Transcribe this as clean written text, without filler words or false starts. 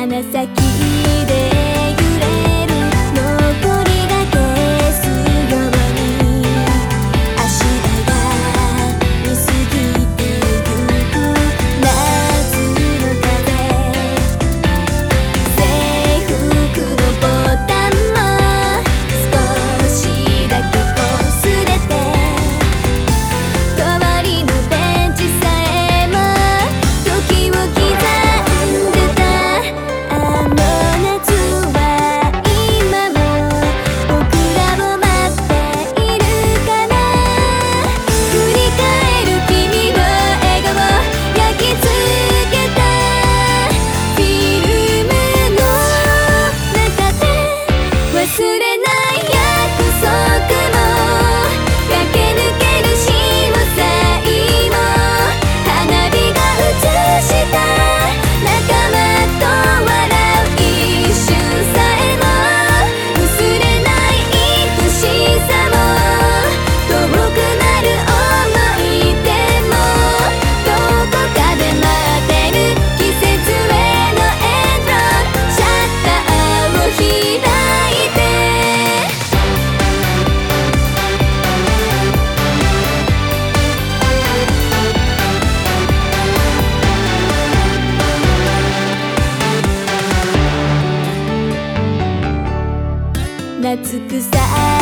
鼻先で揺れる残りが消すように足場が見過ぎてゆく夏の風制服のボタンも少しだけ擦れて代わりのベンチさえも時を刻んでたあの夏は今も僕らを待っているかな振り返る君の笑顔焼き付けたフィルムの中で忘れない約束も駆け抜ける潮騒も花火が映した仲間と笑う一瞬さえも薄れない愛しさも遠くなる想い出もどこかで待ってる季節へのエンドシャッターを開いて夏草